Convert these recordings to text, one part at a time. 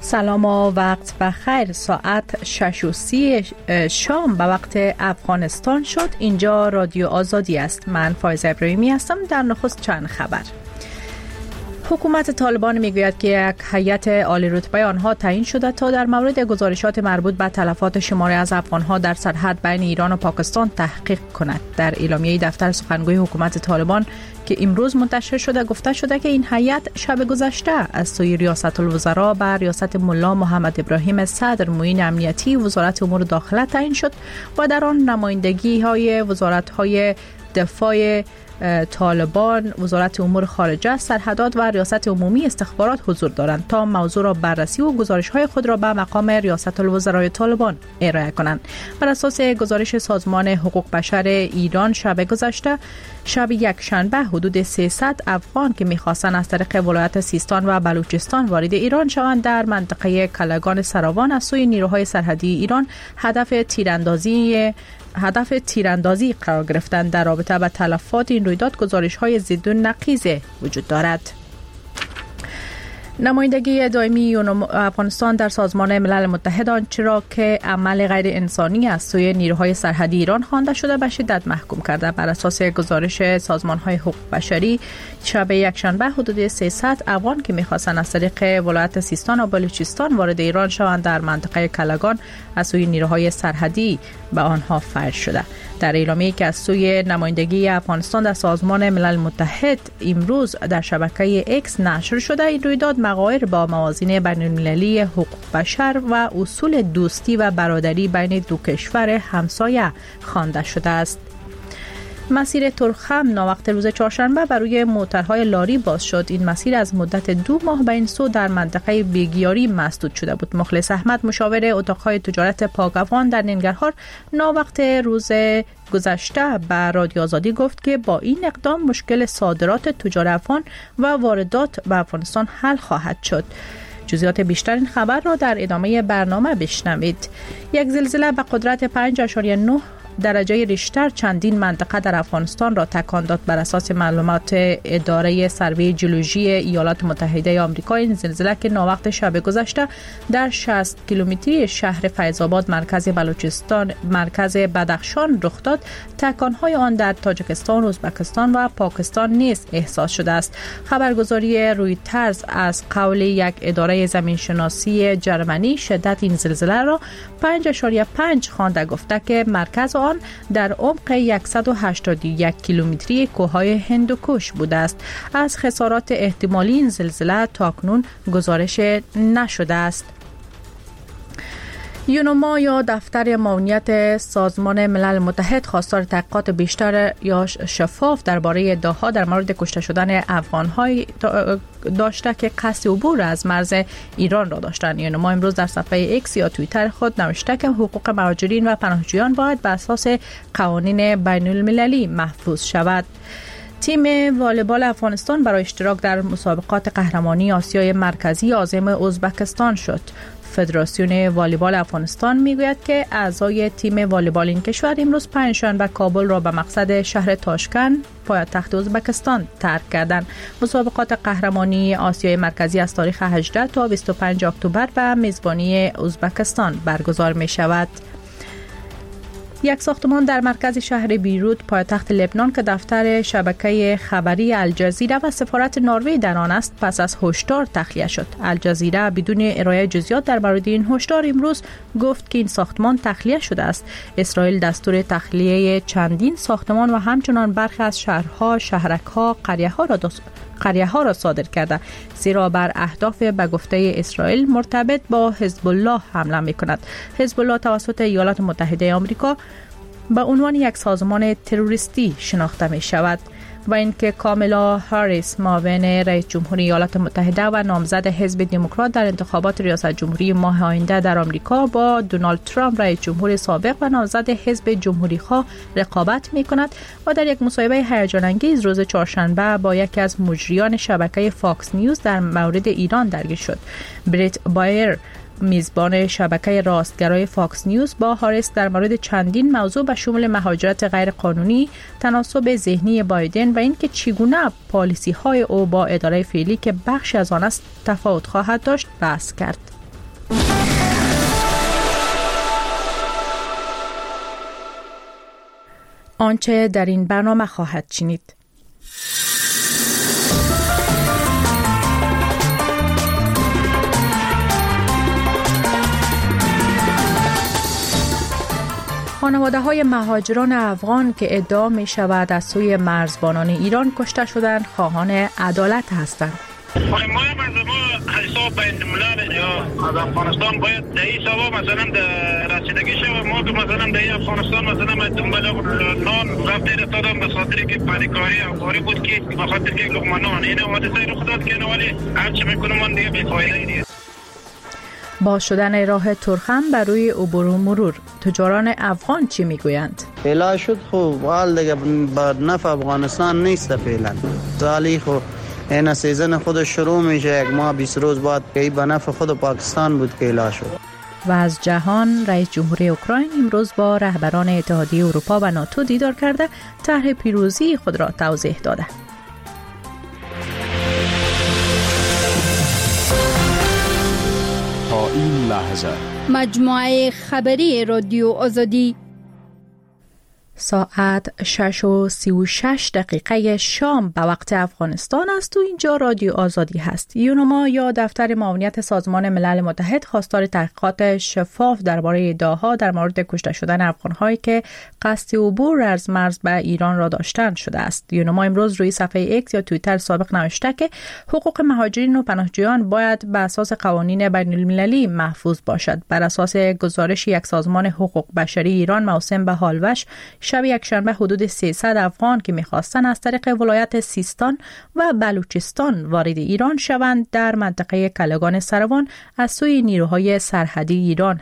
سلام و وقت بخیر. ساعت 6:30 شام به وقت افغانستان شد. اینجا رادیو آزادی است. من فایزه ابراهیمی هستم. در نخست چند خبر. حکومت طالبان میگوید که یک هیئت عالی رتبه آنها تعیین شده تا در مورد گزارشات مربوط به تلفات شماری از افغانها در سرحد بین ایران و پاکستان تحقیق کند. در اعلامیه دفتر سخنگوی حکومت طالبان که امروز منتشر شده گفته شده که این هیئت شب گذشته از سوی ریاست الوزراء به ریاست ملا محمد ابراهیم صدر معین امنیتی وزارت امور داخله تعیین شد و در آن نمایندگی های وزارت های دفاع طالبان، وزارت امور خارجه، سرحدات و ریاست عمومی استخبارات حضور دارند تا موضوع را بررسی و گزارش‌های خود را به مقام ریاست الوزراء طالبان ارائه کنند. بر اساس گزارش سازمان حقوق بشر ایران شب گذشته شب یک شنبه حدود 300 افغان که می‌خواستند از طریق ولایت سیستان و بلوچستان وارد ایران شوند در منطقه کلگان سراوان از سوی نیروهای سرحدی ایران هدف تیراندازی قرار گرفتند. در رابطه با تلفات این رویداد گزارش‌های ضد و نقیض وجود دارد. نمایندگی دائمی افغانستان در سازمان ملل متحد آنچه را که عمل غیر انسانی از سوی نیروهای سرحدی ایران خوانده شده به شدت محکوم کرده. بر اساس گزارش سازمان‌های حقوق بشری شب یکشنبه حدود 300 افغان که می‌خواستند از طریق ولایت سیستان و بلوچستان وارد ایران شوند در منطقه کلگان از سوی نیروهای سرحدی به آنها فحش شده. در اعلامیه‌ای که از سوی نمایندگی افغانستان در سازمان ملل متحد امروز در شبکه ایکس نشر شده، این رویداد مغایر با موازین بین‌المللی حقوق بشر و اصول دوستی و برادری بین دو کشور همسایه خوانده شده است. مسیر ترخم ناوقت روز چهارشنبه بر روی موترهای لاری باز شد. این مسیر از مدت 2 ماه به این سو در منطقه بیگیاری مسدود شده بود. مخلص احمد مشاور اتاقهای تجارت پاک افغان در ننگرهار ناوقت روز گذشته به رادیو آزادی گفت که با این اقدام مشکل صادرات تجار افغان و واردات به افغانستان حل خواهد شد. جزئیات بیشتر این خبر را در ادامه برنامه بشنوید. یک زلزله به قدرت 5.9 درجه ریشتر چندین منطقه در افغانستان را تکان داد. بر اساس معلومات اداره سروی جیولوژی ایالات متحده آمریکا، این زلزله که ناوقت شب گذشته در 60 کیلومتری شهر فیض آباد مرکز بدخشان رخ داد، تکانهای آن در تاجیکستان، ازبکستان و پاکستان نیز احساس شده است. خبرگزاری رویترز از قول یک اداره زمینشناسی جرمنی شدت این زلزله را 5.5 خوانده، گفته که مرکز آن در عمق 181 کیلومتری کوههای هندوکوش بوده است. از خسارات احتمالی این زلزله تاکنون گزارش نشده است. یونوما یا دفتر معاونیت سازمان ملل متحد خواستار تحقیقات بیشتر یا شفاف درباره ادعاها در مورد کشته شدن افغان‌های داشته که قصد عبور از مرز ایران را داشتند. یونوما امروز در صفحه ایکس یا توییتر خود نوشته که حقوق مهاجرین و پناهجویان باید بر اساس قوانین بین المللی محفوظ شود. تیم والیبال افغانستان برای اشتراک در مسابقات قهرمانی آسیای مرکزی عازم ازبکستان شد. فدراسیون والیبال افغانستان میگوید که اعضای تیم والیبال این کشور امروز پنجشنبه کابل را به مقصد شهر تاشکند پایتخت ازبکستان ترک کردند. مسابقات قهرمانی آسیای مرکزی از تاریخ 18 تا 25 اکتبر به میزبانی ازبکستان برگزار می شود. یک ساختمان در مرکز شهر بیروت پایتخت لبنان که دفتر شبکه خبری الجزیره و سفارت نروژ در آن است پس از هشدار تخلیه شد. الجزیره بدون ارائه جزئیات در مورد این هشدار امروز گفت که این ساختمان تخلیه شده است. اسرائیل دستور تخلیه چندین ساختمان و همچنان برخی از شهرها، شهرک‌ها، قریه‌ها را صادر کرده، زیرا بر اهداف به گفته اسرائیل مرتبط با حزب الله حمله می‌کند. حزب الله توسط ایالات متحده آمریکا به عنوان یک سازمان تروریستی شناخته می‌شود. و اینکه کامالا هاریس معاون رئیس جمهور ایالات متحده و نامزد حزب دموکرات در انتخابات ریاست جمهوری ماه آینده در آمریکا با دونالد ترامپ رئیس جمهور سابق و نامزد حزب جمهوری‌خواه رقابت می‌کند و در یک مصاحبه هیجان انگیز روز چهارشنبه با یکی از مجریان شبکه فاکس نیوز در مورد ایران درگیر شد. بریت بایر میزبان شبکه راستگرای فاکس نیوز با هاریس در مورد چندین موضوع به شمول مهاجرت غیر قانونی، تناسب ذهنی بایدن و اینکه چگونه پالیسی های او با اداره فعلی که بخشی از آن است تفاوت خواهد داشت بحث کرد. آنچه در این برنامه خواهد شنید. خانواده‌های مهاجران افغان که ادعا می شود از سوی مرزبانان ایران کشته شدند خواهان عدالت هستند. ما از ما حساب بین الملل یا از افغانستان باید در این سوا مثلا رسیدگی شود. ما که مثلا در افغانستان مثلا دنبال نان رفته رسادم به خاطر که پریکاری افغانی بود که به خاطر که لقمه نان این حادثه رخ داد که ولی هرچی میکنم من دیگه بی‌فایده دیگه. با شدن راه ترخم بر روی عبور و مرور تجاران افغان چی میگویند؟ فعلا شد خوب حال دیگه با نفع افغانستان نیست فعلا. سالی خو این سیزن خود شروع میشه، یک ماه 20 روز بعد که به نفع خود پاکستان بود که اعلام شد. و از جهان رئیس جمهوری اوکراین امروز با رهبران اتحادیه اروپا و ناتو دیدار کرده طرح پیروزی خود را توضیح داده. تا این لحظه مجموعه خبری رادیو آزادی ساعت 6:36 شام به وقت افغانستان است و اینجا رادیو آزادی هست. یونما یا دفتر معاونیت سازمان ملل متحد خواستار تحقیقات شفاف درباره ادعاها در مورد کشته شدن افغان‌هایی که قصد عبور از مرز به ایران را داشتند شده است. یونما امروز روی صفحه ایکس یا توییتر سابق نوشته که حقوق مهاجرین و پناهجویان باید به اساس قوانین بین‌المللی محفوظ باشد. بر اساس گزارش یک سازمان حقوق بشری ایران موسم به هالوش شب یکشنبه حدود 300 افغان که می‌خواستند از طریق ولایت سیستان و بلوچستان وارد ایران شوند در منطقه کلگان سروان از سوی نیروهای سرحدی ایران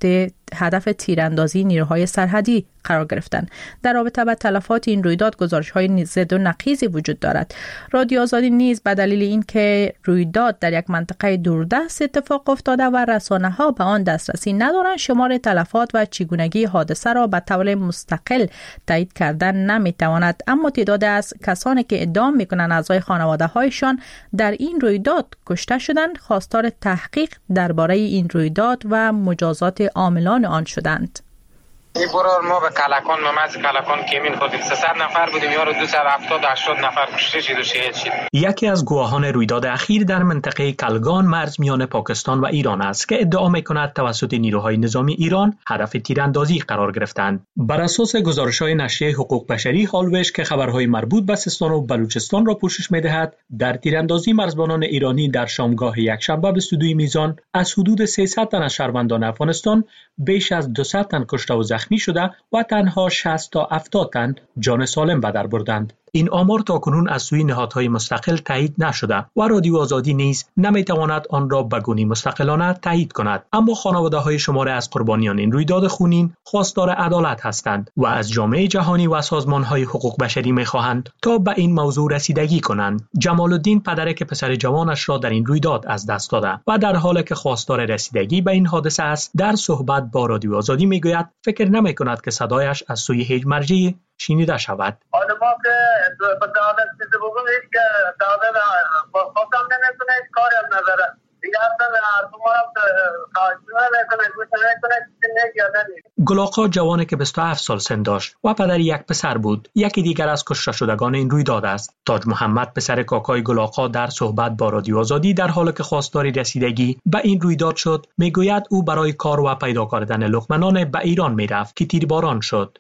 هدف تیراندازی نیروهای سرحدی قرار گرفتند. در رابطه با تلفات این رویداد گزارش‌های ضد و نقیضی وجود دارد. رادیو آزادی نیز به دلیل اینکه رویداد در یک منطقه دوردست اتفاق افتاده و رسانه‌ها به آن دسترسی ندارند، شمار تلفات و چگونگی حادثه را به طور مستقل تایید کردن نمی‌تواند. اما تعداد از کسانی که ادعا می‌کنند اعضای خانواده‌هایشان در این رویداد کشته شدند، خواستار تحقیق درباره این رویداد و مجازات عاملان آن شدند. این برار ما به کلکان ممز کلکان کمین خودیم 300 نفر بودیم، یارو 270 80 نفر کشته شد و شهید شد. یکی از گواهان رویداد اخیر در منطقه کلگان مرز میان پاکستان و ایران است که ادعا می‌کند توسط نیروهای نظامی ایران هدف تیراندازی قرار گرفتند. بر اساس گزارش‌های نشریه حقوق بشری هالوش که خبرهای مربوط به سیستان و بلوچستان را پوشش می‌دهد، در تیراندازی مرزبانان ایرانی در شامگاه یکشنبه به سدوی میزان از حدود 300 تن از شهروندان افغانستان بیش از 200 تن کشته و زخمی شده و تنها 60 تا 70 تن جان سالم به در بردند. این آمار تاکنون از سوی نهادهای مستقل تایید نشده و رادیو آزادی نیز نمیتواند آن را به گونه مستقلانه تایید کند. اما خانواده‌های شماری از قربانیان این رویداد خونین خواستار عدالت هستند و از جامعه جهانی و سازمان‌های حقوق بشری می‌خواهند تا به این موضوع رسیدگی کنند. جمال الدین پدری که پسر جوانش را در این رویداد از دست داده و در حالی که خواستار رسیدگی به این حادثه است، در صحبت با رادیو آزادی میگوید فکر نمی‌کند که صدایش از سوی هیچ مرجعی شنیده شود. آدم ها که به دادت چیزی بگم هیچ که دادت خواستم نمیتونه هیچ کاری هم نداره دیگه اصلا تمام خواهشونه میکنه گوشه میکنه چیزی نگیه. گلاقا جوانی که 27 سال سن داشت و پدر یک پسر بود، یکی دیگر از کشته شدگان این رویداد است. تاج محمد پسر کاکای گلاقا در صحبت با رادیو آزادی در حالی که خواستار رسیدگی به این رویداد شد میگوید او برای کار و پیدا کردن لقمه نان به ایران میرفت که تیرباران شد.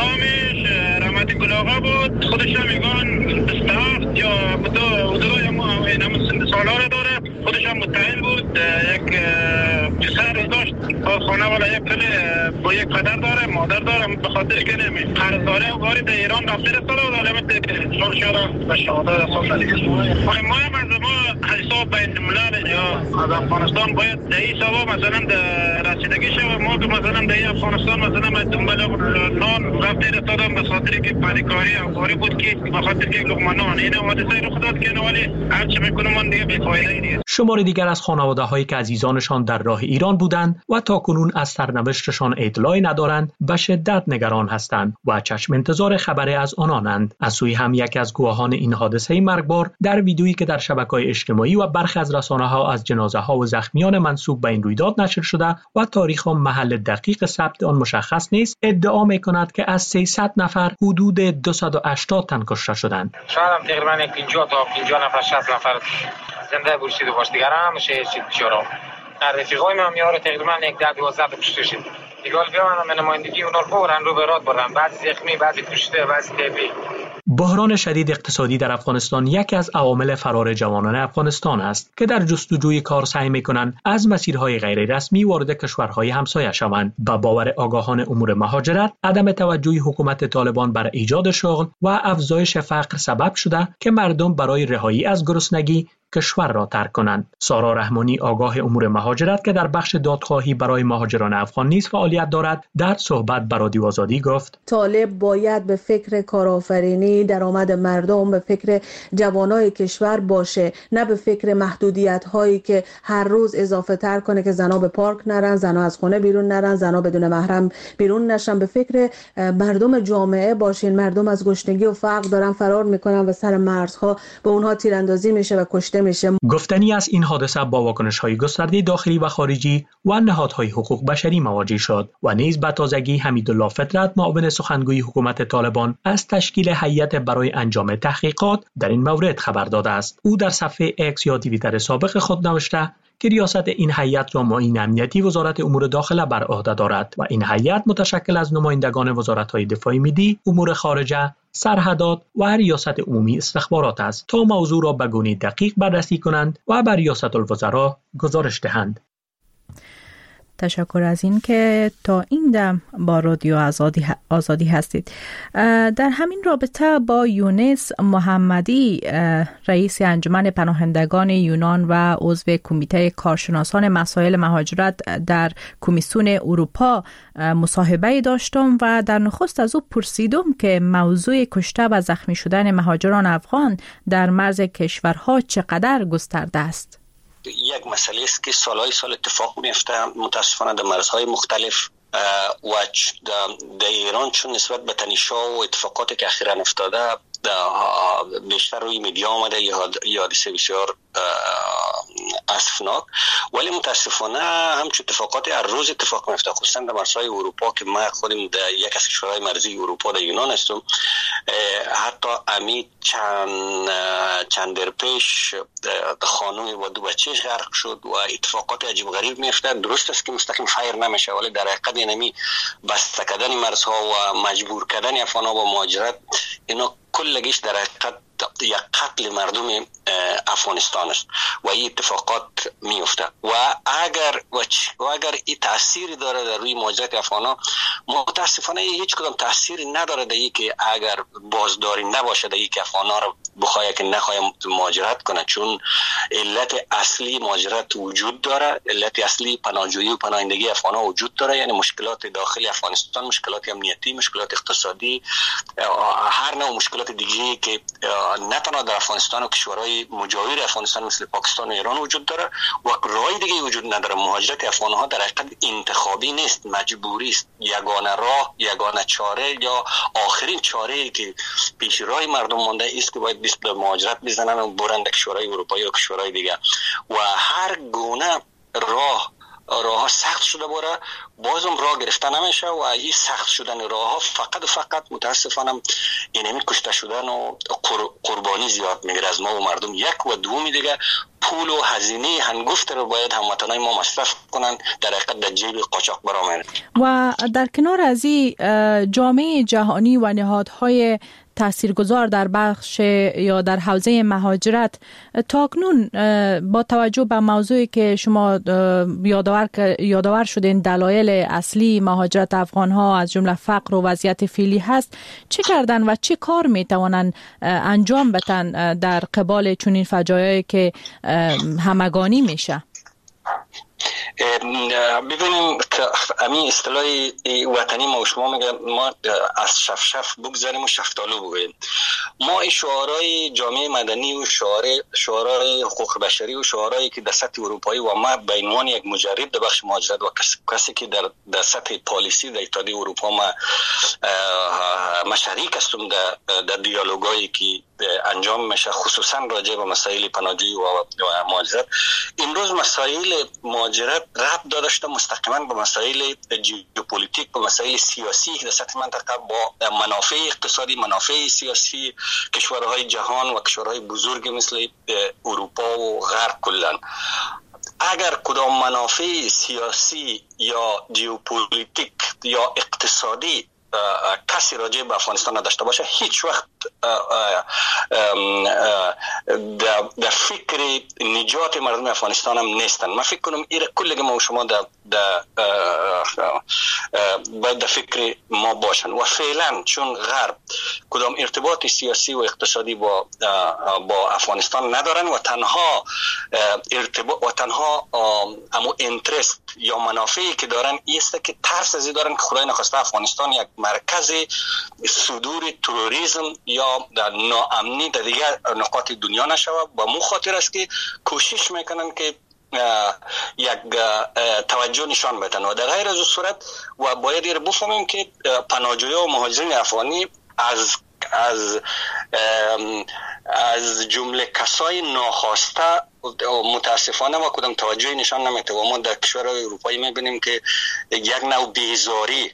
رحمت گلاغا بود، خودش هم میگن استاف یا بدو ما این هم سن سالاره داره، خودش هم متعین بود، یک پسر داشت خانه والا یک کلی با یک پدر داره مادر داره، به خاطر که نمی قرض داره و وارد ایران رفته رساله و علامت شور شده و شهاده رسال ندید. ما هم از ما حساب بین الملل یا از افغانستان باید در این سوا مثلا رسیدگی شود. ما که مثلا در افغانستان مثلا دنبال نان رفته رسادم به خاطر که پریکاری افغانی بود که به خاطر که لقمه نان این حادثه رخ داد که ولی هرچی میکنم من دیگه بی‌فایده دیگه. شمار دیگر از خانواده‌هایی که عزیزانشان در راه ایران بودند و تاکنون از سرنوشتشان اطلاعی ندارند به شدت نگران هستند و چشم انتظار خبری از آنانند. از سوی هم یکی از گواهان این حادثه مرگبار در ویدیویی که در شبکه‌های اجتماعی و برخی از رسانه‌ها از جنازه‌ها و زخمیان منسوب به این رویداد نشر شده و تاریخ و محل دقیق ثبت آن مشخص نیست، ادعا می‌کند که از 300 نفر حدود 280 تن کشته شدند. شاید هم تقریباً 50 تا 50 نفر 60 نفر زنده برسیده باشه، دیگر هم میشه چیز بیچاره. رفیقای من میاره تقریبا 10-12 کشته شد. دیگه بیان نمایندگی اونا رو برن رو برات بردن، بعضی زخمی، بعضی کشته، بعضی تبی. بحران شدید اقتصادی در افغانستان یکی از عوامل فرار جوانان افغانستان است که در جستجوی کار سعی می‌کنند از مسیرهای غیر رسمی وارد کشورهای همسایه شوند. به باور آگاهان امور مهاجرت، عدم توجه حکومت طالبان بر ایجاد شغل و افزایش فقر سبب شده که مردم برای رهایی از گرسنگی کشور را ترک کنند. سارا رحمانی آگاه امور مهاجرت که در بخش دادخواهی برای مهاجران افغان نیز فعالیت دارد، در صحبت با رادیو آزادی گفت: طالب باید به فکر کارآفرینی، درآمد مردم، به فکر جوانای کشور باشه، نه به فکر محدودیت هایی که هر روز اضافه تر کنه که زنا به پارک نرن، زنا از خونه بیرون نرن، زنا بدون محرم بیرون نشن. به فکر مردم جامعه باشین. مردم از گشنگی و فقر دارن فرار میکنن و سر مرزها به اونها تیراندازی میشه و کشته میشه. گفتنی از این حادثه با واکنش‌های گسترده داخلی و خارجی و نهادهای حقوق بشری مواجه شد و نیز به تازگی حمیدالله فطرت، معاون سخنگوی حکومت طالبان، از تشکیل هیئت برای انجام تحقیقات در این مورد خبر داده است. او در صفحه اکس یا توییتر سابق خود نوشته که ریاست این هیئت را معین امنیتی وزارت امور داخله بر عهده دارد و این هیئت متشکل از نمایندگان وزارت‌های دفاع ملی، امور خارجه، سرحدات و ریاست عمومی استخبارات است تا موضوع را به گونه دقیق بررسی کنند و به ریاست الوزراء گزارش دهند. تشکر از این که تا این دم با رادیو آزادی هستید. در همین رابطه با یونس محمدی، رئیس انجمن پناهندگان یونان و عضو کمیته کارشناسان مسائل مهاجرت در کمیسیون اروپا مصاحبه داشتم و در نخست از او پرسیدم که موضوع کشته و زخمی شدن مهاجران افغان در مرز کشورها چقدر گسترده است. یک مسئله است که سالهای سال اتفاق میفته، متاسفانه در مرزهای مختلف و در ایران چون نسبت به تنش‌ها و اتفاقاتی که اخیراً افتاده بیشتر روی میدیا آمده، یا حادثه بسیار اسفناک، ولی متاسفانه همچون اتفاقات هر روز اتفاق میفته، خصوصا در مرزهای اروپا که ما خودم در یک از کشورهای مرزی اروپا در یونان هستم. حتی امی چند در پیش خانومی با 2 بچه‌اش غرق شد و اتفاقات عجیب غریب میفته. درست است که مستقیم فایر نمیشه، ولی در حقیقت اینمی بسته کردن مرزها و مجبور کردن افغان‌ها با مهاجرت، اینا کلگیش در حقیقت یک قتل مردم افغانستان است و این اتفاقات میفته و اگر این تأثیری داره در روی مهاجرت افغان‌ها، متاسفانه هیچ کدام تأثیری نداره در این که اگر بازداری نباشه در این که افغان‌ها رو بخواه که نخواه مهاجرت کنه، چون علت اصلی مهاجرت وجود داره، علت اصلی پناهجویی و پناهندگی افغان‌ها وجود داره، یعنی مشکلات داخلی افغانستان، مشکلات امنیتی، مشکلات اقتصادی، هر نوع مشکلات دیگری که نه تنها در افغانستان و کشورهای مجاور افغانستان مثل پاکستان و ایران وجود داره و راه دیگه وجود نداره. مهاجرت افغان‌ها در حقیقت انتخابی نیست، مجبوری است. یگانه راه، یگانه چاره یا آخرین چاره که پیش راه مردم مانده است که باید به مهاجرت بزنن و برند کشورهای اروپایی و کشورهای دیگه و هر گونه راه سخت شده باره، بازم راه گرفته نمیشه و این سخت شدن راه ها فقط متاسفانه اینمی کشته شدن و قربانی زیاد میگیره از ما و مردم. یک و دومی دیگه پول و هزینه هنگفت رو باید هموطنای ما مصرف کنن، در حقیقت در جیب قاچاق برآمده. و در کنار از این جامعه جهانی و نهادهای تاثیرگذار در بخش یا در حوزه مهاجرت تاکنون با توجه به موضوعی که شما یادآور شدین، دلایل اصلی مهاجرت افغان‌ها از جمله فقر و وضعیت فعلی هست، چه کردن و چه کار میتوانند انجام بدن در قبال چنین فجایعی که همگانی میشه؟ ببینیم که همین اصطلاح وطنی ما و شما میگه ما از شفشف بگذاریم و شفتالو بگوییم. ما این شعارهای جامعه مدنی و شعارهای حقوق بشری و شعارهایی که در سطح اروپایی و ما به عنوان یک مجرد در بخش مهاجرت و کسی که در سطح پالیسی در اتحادیه اروپا ما شریک هستم در دیالوگایی که انجام میشه، خصوصا راجع به مسائل پناهجویی و مهاجرت. امروز مسائل مهاجرت ربط داشته مستقیما به مسائل ژئوپلیتیک، به مسائل سیاسی در سطح منطقه با منافع اقتصادی، منافع سیاسی کشورهای جهان و کشورهای بزرگ مثل اروپا و غرب کلا. اگر کدام منافع سیاسی یا ژئوپلیتیک یا اقتصادی کسی راجع به افغانستان نداشته باشه، هیچ وقت در فکر نجات مردم افغانستان هم نیستن. من فکر کنم این کلگی ما و شما باید در فکر ما باشن و فعلا چون غرب کدام ارتباط سیاسی و اقتصادی با افغانستان ندارن و تنها ارتباط و تنها امو انترست یا منافعی که دارن ایسته که ترس ازی دارن که خدای نخواسته افغانستان یک مرکز صدور تروریسم یا در ناامنی در دیگر نقاط دنیا نشود. با مو خاطر است که کوشش میکنن که یک توجه نشان بدن و در غیر از صورت و باید این بفهمیم که پناهجویان و مهاجرین افغانی از جمله کسای ناخواسته متاسفانه ما کدام توجهی نشان نمیده و ما در کشورهای اروپایی میبینیم که یک نوع بیزاری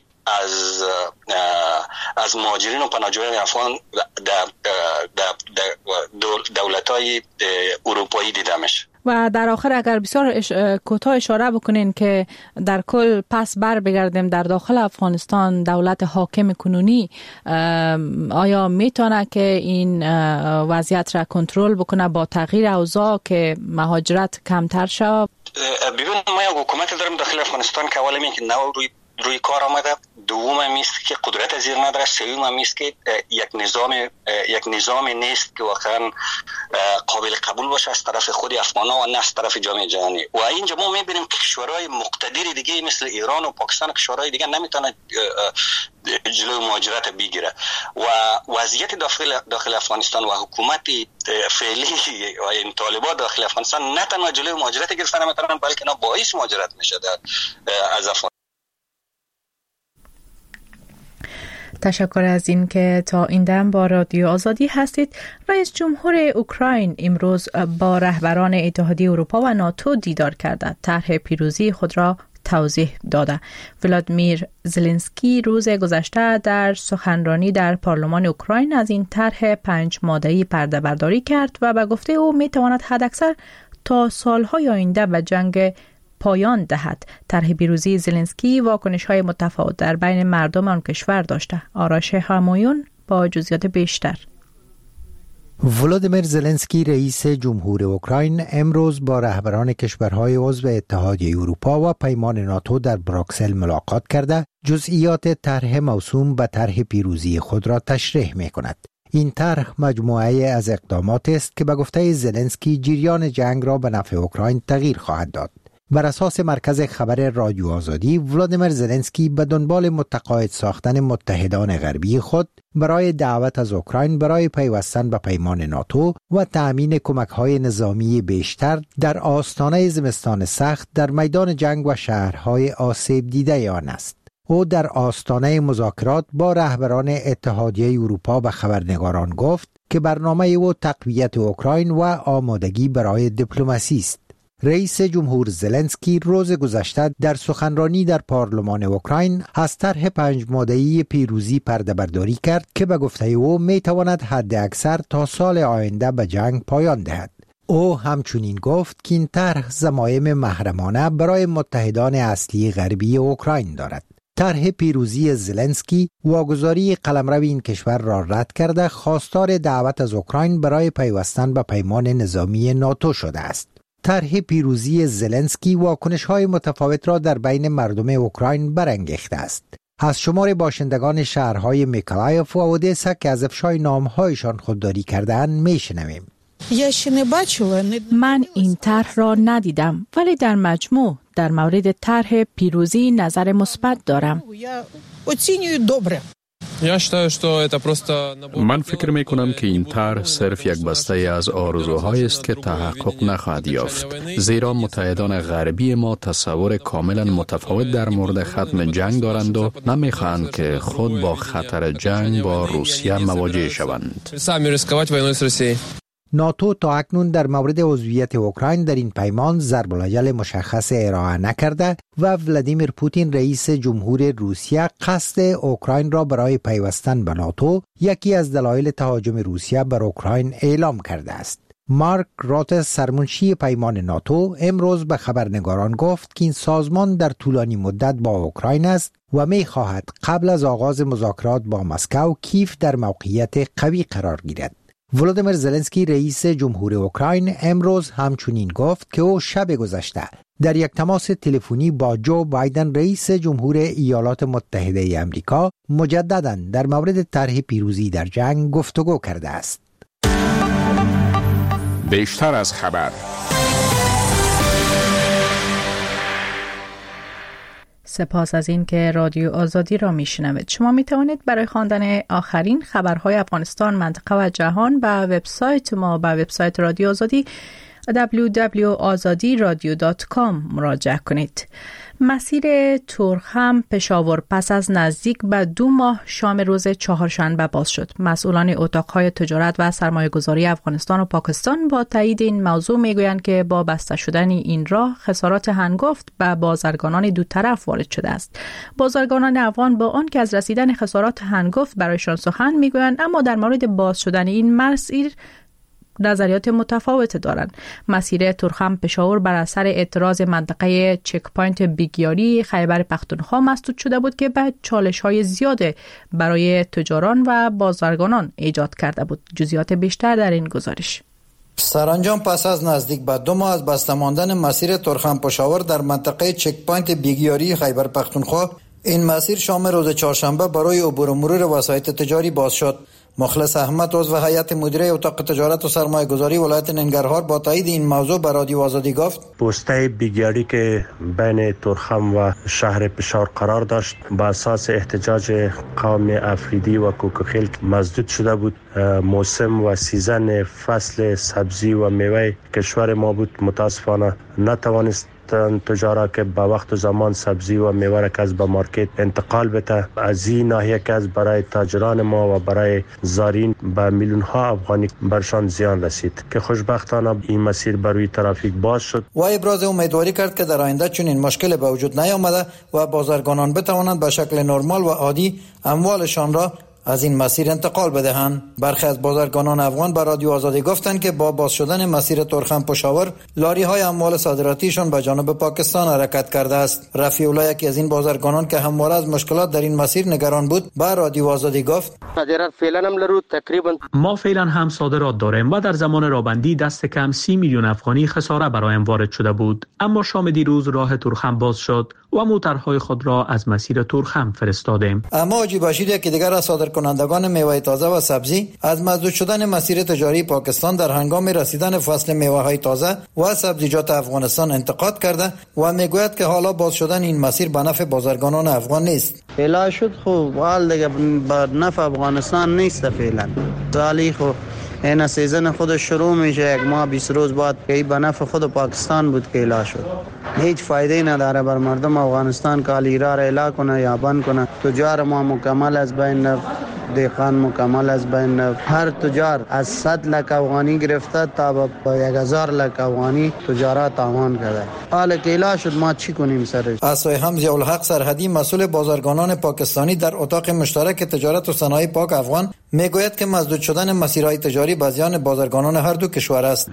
از مهاجرین و پناهجویان افغان در دولت‌های اروپایی دیده میشه. و در آخر اگر بسیار کوتاه اشاره بکنین که در کل پس بر بگردیم در داخل افغانستان دولت حاکم کنونی آیا میتونه که این وضعیت را کنترل بکنه با تغییر اوضاع که مهاجرت کمتر شود؟ ببین ما یک حکومت داریم داخل افغانستان که اولا که نو روی کار آمده، دوم هم است که قدرت زیر نداره، سوم هم است که یک نظام نیست که واقعا قابل قبول باشه از طرف خود افغان‌ها و نه از طرف جامعه جهانی. و اینجا ما می‌بینیم که کشورهای مقتدر دیگه مثل ایران و پاکستان و کشورهای دیگه نمیتونه جلوی مهاجرت بگیره و وضعیت داخل افغانستان و حکومت فعلی و این طالبان داخل افغانستان نه تنها جلوی مهاجرت گرفتن نمیتونن بلکه اینا باعث مهاجرت میشه از افغانستان. تشکر از این که تا این دم با رادیو آزادی هستید. رئیس جمهور اوکراین امروز با رهبران اتحادیه اروپا و ناتو دیدار کرده. طرح پیروزی خود را توضیح داده. ولادیمیر زلنسکی روز گذشته در سخنرانی در پارلمان اوکراین از این طرح 5 ماده‌ای پرده برداری کرد و به گفته او میتواند حداکثر تا سالهای آینده به جنگ پایان دهد. طرح پیروزی زلنسکی واکنش‌های متفاوت در بین مردم آن کشور داشته. آرش همایون با جزئیات بیشتر. ولادیمیر زلنسکی رئیس جمهور اوکراین امروز با رهبران کشورهای عضو اتحادیه اروپا و پیمان ناتو در بروکسل ملاقات کرده جزئیات طرح موسوم به طرح پیروزی خود را تشریح می‌کند. این طرح مجموعه از اقدامات است که به گفته زلنسکی جریان جنگ را به نفع اوکراین تغییر خواهد داد. بر اساس مرکز خبر رادیو آزادی، ولادیمیر زلنسکی به دنبال متقاعد ساختن متحدان غربی خود برای دعوت از اوکراین برای پیوستن به پیمان ناتو و تأمین کمک‌های نظامی بیشتر در آستانه زمستان سخت در میدان جنگ و شهرهای آسیب دیده آن است. او در آستانه مذاکرات با رهبران اتحادیه اروپا به خبرنگاران گفت که برنامه او تقویت اوکراین و آمادگی برای دیپلماسی است. رئیس جمهور زلنسکی روز گذشته در سخنرانی در پارلمان اوکراین از طرح 5 ماده‌ای پیروزی پرده برداری کرد که به گفته او میتواند حد اکثر تا سال آینده به جنگ پایان دهد. او همچنین گفت که این طرح ضمایم محرمانه برای متحدان اصلی غربی اوکراین دارد. طرح پیروزی زلنسکی واگذاری قلمرو این کشور را رد کرده خواستار دعوت از اوکراین برای پیوستن به پیمان نظامی ناتو شده است. طرح پیروزی زلنسکی واکنش‌های متفاوت را در بین مردم اوکراین برانگیخته است. از شمار باشندگان شهرهای میکولایف و اودسا که از افشای نام‌هایشان خودداری کرده‌اند میشنویم. من این طرح را ندیدم ولی در مجموع در مورد طرح پیروزی نظر مثبت دارم. من فکر می کنم که این طرح صرف یک بسته از آرزوهایی است که تحقق نخواهد یافت، زیرا متحدان غربی ما تصور کاملا متفاوت در مورد ختم جنگ دارند و نمیخواهند که خود با خطر جنگ با روسیه مواجه شوند. ناتو تا اکنون در مورد عضویت اوکراین در این پیمان ضرب الاجل مشخص ارائه نکرده و ولادیمیر پوتین رئیس جمهور روسیه قصد اوکراین را برای پیوستن به ناتو یکی از دلایل تهاجم روسیه بر اوکراین اعلام کرده است. مارک رات، سرمنشی پیمان ناتو، امروز به خبرنگاران گفت که این سازمان در طولانی مدت با اوکراین است و می خواهد قبل از آغاز مذاکرات با مسکو کیف در موقعیت قوی قرار گیرد. ولودیمیر زلنسکی رئیس جمهور اوکراین امروز همچنین گفت که او شب گذشته در یک تماس تلفنی با جو بایدن رئیس جمهور ایالات متحده آمریکا مجدداً در مورد طرح پیروزی در جنگ گفتگو کرده است. بیشتر از خبر. سپاس از این که رادیو آزادی را میشنوید. شما می توانید برای خواندن آخرین خبرهای افغانستان، منطقه و جهان به وبسایت ما، به وبسایت رادیو آزادی www.azadiradio.com مراجعه کنید. مسیر تورخم پشاور پس از نزدیک به 2 ماه شام روز چهارشنبه باز شد. مسئولان اتاقهای تجارت و سرمایه‌گذاری افغانستان و پاکستان با تایید این موضوع میگویند که با بسته شدن این راه خسارات هنگفت به بازرگانان دو طرف وارد شده است. بازرگانان افغان با آن که از رسیدن خسارات هنگفت برایشان سخن میگویند، اما در مورد باز شدن این مسیر نظریات متفاوت دارند. مسیر تورخم پشاور بر اثر اعتراض منطقه چک پوینت بیگیاری خیبر پختونخوا مسدود شده بود که به چالش‌های زیاد برای تجاران و بازرگانان ایجاد کرده بود. جزئیات بیشتر در این گزارش. سرانجام پس از نزدیک به 2 ماه از بسته ماندن مسیر تورخم پشاور در منطقه چک پوینت بیگیاری خیبر پختونخوا، این مسیر شام روز چهارشنبه برای عبور و مرور وسایط تجاری باز شد. مخلص احمد، عضو هیئت مدیره اتاق تجارت و سرمایه گذاری ولایت ننگرهار، با تایید این موضوع به رادیو آزادی گفت پوسته بیگیاری که بین تورخم و شهر پشاور قرار داشت با اساس احتجاج قوم افریدی و کوکوخیل مسدود شده بود. موسم و سیزن فصل سبزی و میوه کشور ما بود. متاسفانه نتوانست تجارت که با وقت و زمان سبزی و میوه را که از به مارکت انتقال بده. از این ناحیه که از برای تاجران ما و برای زارین به میلیون ها افغانی برشان زیان رسید که خوشبختانه این مسیر بر روی ترافیک باز شد. و ابراز امیدواری کرد که در آینده چنین مشکل به وجود نیامده و بازرگانان بتوانند به شکل نرمال و عادی اموالشان را از این مسیر انتقال بدهند. برخی از بازرگانان افغان به رادیو آزادی گفتند که با باز شدن مسیر تورخم پشاور لاری های اموال صادراتیشان به جانب پاکستان حرکت کرده است. رفیع الله، یکی از این بازرگانان که همواره از مشکلات در این مسیر نگران بود، به رادیو آزادی گفت ما فعلا هم صادرات داریم و در زمان رابندی دست کم 30 میلیون افغانی خساره برایم وارد شده بود، اما شام دیروز راه تورخم باز شد و موترهای خود را از مسیر تورخم فرستادیم. اما حاجی بشیر که دیگر از صادرکنندگان میوه تازه و سبزی از مسدود شدن مسیر تجاری پاکستان در هنگام رسیدن فصل میوه های تازه و سبزیجات افغانستان انتقاد کرده و میگوید که حالا باز شدن این مسیر به نفع بازرگانان افغان نیست. فعلا شد خوب، حال دیگه به نفع افغانستان نیست فعلا. ولی خب این سیزن خود شروع میشه، 1 ماه 20 روز بعد که به نفع خود پاکستان بود که اعلان شد. هیچ فایده نداره بر مردم افغانستان که ایرا را اعلان کنه یا بند کنه. تجار ما مکمل از بین رفت، دیقان مکمل از بین رفت. هر تجار از 100 لک افغانی گرفته تا به 1000 لک افغانی تجارت تاوان کرده. حالا که اعلان شد ما چی کنیم سرش؟ اسای حمزه الحق سرحدی، مسئول بازرگانان پاکستانی در اتاق مشترک تجارت و صنایع پاک افغان، میگوید که مسدود شدن مسیرهای تجاری به زیان بازرگانان هر دو کشور است.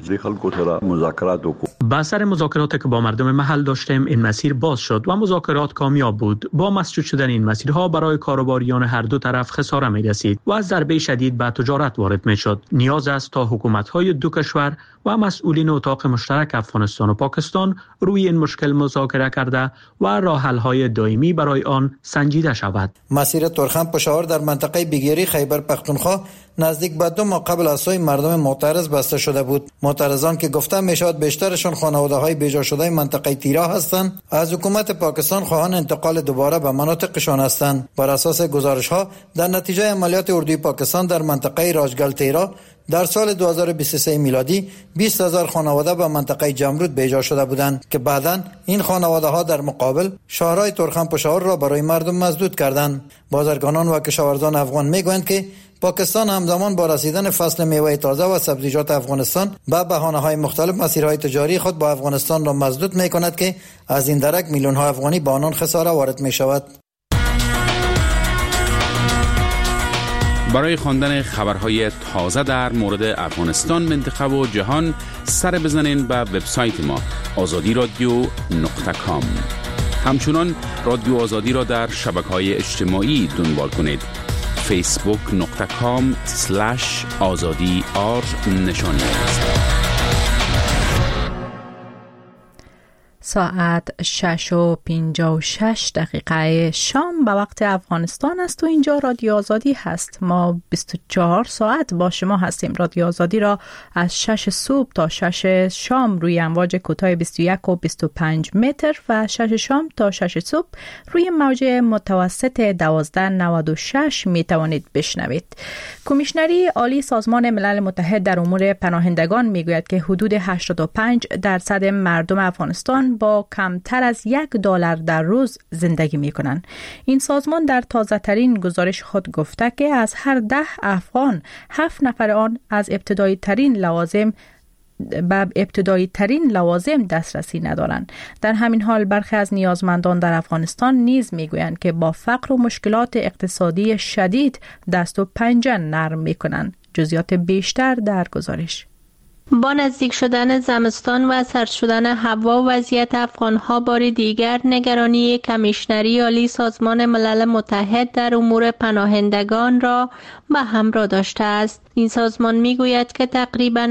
با اثر مذاکراتی که با مردم محل داشتیم این مسیر باز شد و مذاکرات کامیاب بود. با مسدود شدن این مسیرها برای کاروباریان هر دو طرف خساره می رسید و از ضربه شدید به تجارت وارد می شد. نیاز است تا حکومت‌های دو کشور و مسئولین اتاق مشترک افغانستان و پاکستان روی این مشکل مذاکره کرده و راه حل‌های دائمی برای آن سنجیده شود. مسیر تورخم پشاور در منطقه بیگیری خیبر پختونخوا نزدیک به 2 ماه قبل از سوی مردم معترض بسته شده بود. معترضان که گفته میشود بیشترشان خانواده‌های بیجا شده منطقه تیرا هستند، از حکومت پاکستان خواهان انتقال دوباره به مناطقشان هستند. بر اساس گزارش‌ها در نتیجه عملیات اردوی پاکستان در منطقه راجگل تیرا در سال 2023 میلادی 20,000 خانواده به منطقه جمرود بیجا شده بودند که بعداً این خانواده‌ها در مقابل شهرهای ترخم پشاور را برای مردم مسدود کردند. بازرگانان و کشاورزان افغان میگویند که پاکستان همزمان با رسیدن فصل میوه تازه و سبزیجات افغانستان به بهانه‌های مختلف مسیرهای تجاری خود با افغانستان را مسدود می‌کند که از این درک میلیون‌ها افغانی به آنان خساره وارد می‌شود. برای خواندن خبرهای تازه در مورد افغانستان، منطقه و جهان سر بزنین به وبسایت ما azadi.radio.com. همچنان رادیو آزادی را در شبکه‌های اجتماعی دنبال کنید. facebook.com/azadi_r نشانی است. ساعت 6:56 شام به وقت افغانستان است و اینجا رادیو آزادی هست. ما 24 ساعت با شما هستیم. رادیو آزادی را از 6 صبح تا 6 شام روی امواج کوتاه 21 و 25 متر و 6 شام تا 6 صبح روی موج متوسط 1296 می توانید بشنوید. کمیشنری عالی سازمان ملل متحد در امور پناهندگان می گوید که حدود 85% مردم افغانستان با کمتر از $1 در روز زندگی می کنند. این سازمان در تازه ترین گزارش خود گفته که از هر 10 افغان 7 نفر آن از ابتدایی ترین لوازم دسترسی ندارند. در همین حال برخی از نیازمندان در افغانستان نیز میگویند که با فقر و مشکلات اقتصادی شدید دست و پنجه نرم میکنند. جزئیات بیشتر در گزارش. با نزدیک شدن زمستان و سرد شدن هوا، وضعیت افغان‌ها بار دیگر نگرانی کمیشنری عالی سازمان ملل متحد در امور پناهندگان را به همراه داشته است. این سازمان میگوید که تقریباً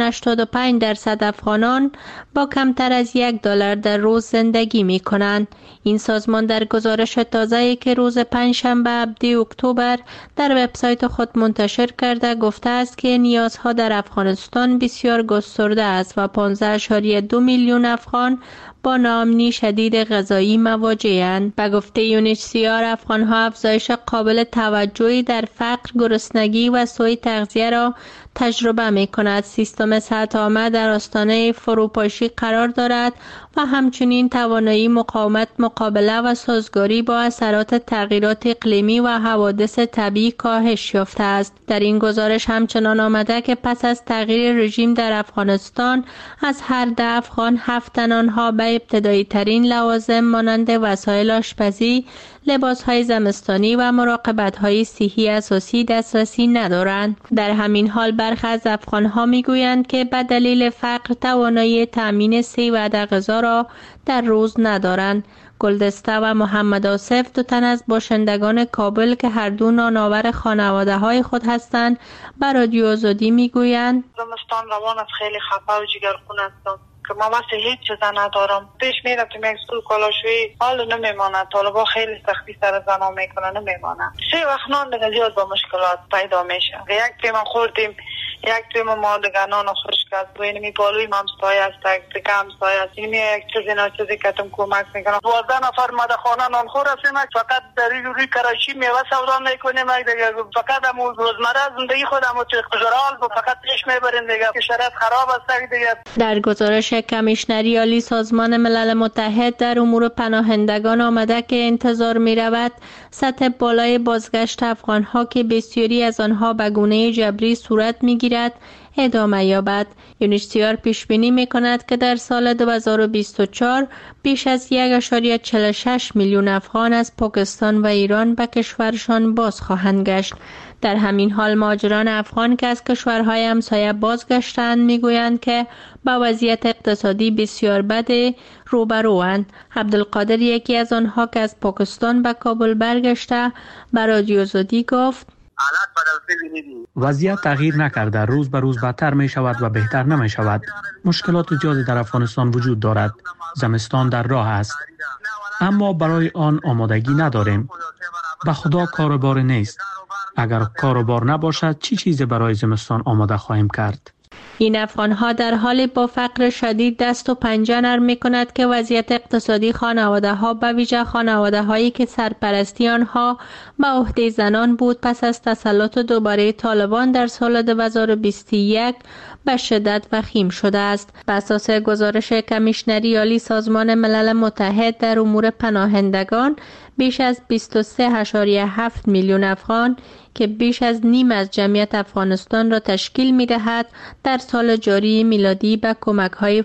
85% افغانان با کمتر از $1 در روز زندگی می کنند. این سازمان در گزارش تازه‌ای که روز پنجشنبه 7 اکتبر در وبسایت خود منتشر کرده گفته است که نیازها در افغانستان بسیار گسترده است و 15.2 میلیون افغان با ناامنی شدید غذایی مواجه‌اند. به گفته یونیسیار، افغان‌ها افزایش قابل توجهی در فقر، گرسنگی و سوء تغذیه را تجربه می‌کند. سیستم صحت عامه در آستانه فروپاشی قرار دارد و همچنین توانایی مقاومت، مقابله و سازگاری با اثرات تغییرات اقلیمی و حوادث طبیعی کاهش یافته است. در این گزارش همچنان آمده که پس از تغییر رژیم در افغانستان از هر 10 افغان 7 تن آنها به ابتدایی ترین لوازم مانند وسایل آشپزی، لباس‌های زمستانی و مراقبت‌های صحی اساسی دسترسی ندارند. در همین حال برخی از افغان‌ها می‌گویند که به دلیل فقر توانایی تأمین 3 وعده غذا را در روز ندارند. گلدسته و محمد آصف، 2 تن از باشندگان کابل که هر دو نانآور خانواده‌های خود هستند، به رادیو آزادی می‌گویند: زمستان روان است، خیلی خفه و جگرخون هستم که ما واسه هیچ چیز ندارم. پیش میرم که مکسور کالاشوی حال نمیماند. طالبا خیلی سختی سر زنا میکنن، نمیماند. 3 وقت نان دیگه زیاد با مشکلات پیدا میشه. یک تیم خوردیم، یک تیم ما دیگه نان خشک است. و اینمی بالوی همسایه است، دیگه همسایه است. اینمی یک چیزی ناچیزی که تم کمک میکنن. 12 نفر مدخانه نان خور هستیم. فقط در روی کراچی میوه سودا میکنیم. دیگه فقط هم روزمره زندگی خودم رو تجارال فقط پیش میبریم. دیگه شرایط خراب است دیگه. در گزارش کمیشنری عالی سازمان ملل متحد در امور پناهندگان آمده که انتظار می رود سطح بالای بازگشت افغانها که بسیاری از آنها به گونه جبری صورت می گیرد ادامه یابد. یونیسیار پیش بینی می کند که در سال 2024 بیش از 1.46 میلیون افغان از پاکستان و ایران به کشورشان باز خواهند گشت. در همین حال مهاجران افغان که از کشورهای همسایه بازگشتند میگویند که با وضعیت اقتصادی بسیار بد روبروند. عبدالقادر، یکی از آنها که از پاکستان به کابل برگشته، به رادیو آزادی گفت: وضعیت تغییر نکرده، روز به روز بدتر می شود و بهتر نمی شود. مشکلات زیادی در افغانستان وجود دارد. زمستان در راه است، اما برای آن آمادگی نداریم. به خدا کار بار نیست. اگر کار و بار نباشد چی چیز برای زمستان آماده خواهیم کرد؟ این افغان‌ها در حال با فقر شدید دست و پنجه نرم می‌کند که وضعیت اقتصادی خانواده‌ها به ویژه خانواده‌هایی که سرپرستی آنها به عهده زنان بود پس از تسلط دوباره طالبان در سال 2021 به شدت وخیم شده است. بر اساس گزارش کمیشنری عالی سازمان ملل متحد در امور پناهندگان، بیش از 23.7 میلیون افغان که بیش از نیم از جمعیت افغانستان را تشکیل می‌دهد، در سال جاری میلادی به کمک‌های